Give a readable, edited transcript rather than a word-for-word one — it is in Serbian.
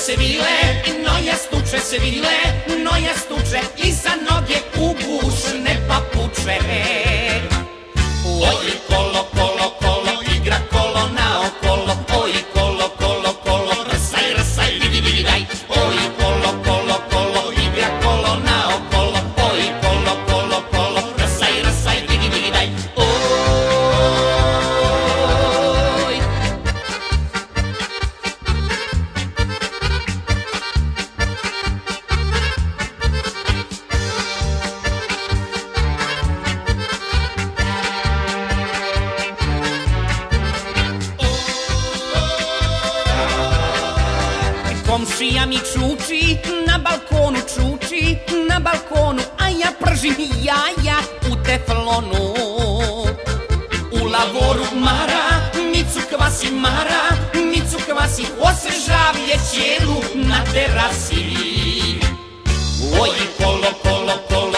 se vile, noja stuče se vile, noja stuče i za noge u bušne papuče. Oj, kolo, kolo, kolo, igra kolo naokolo, oj, kolo, kolo, kolo, rsaj, rsaj, vidi, vidi, daj. Oj, kolo, kolo, kolo, igra kolo naokolo, oj, kolo, kolo, kolo, rsaj, rsaj, vidi, vidi, daj. Oj. Komšija mi čuči, na balkonu čuči, na balkonu, a ja pržim jaja u teflonu. U lavoru mara, micu kvasi mara, micu kvasi, osvežavlje cijelu na terasi. Oj, kolo, kolo, kolo,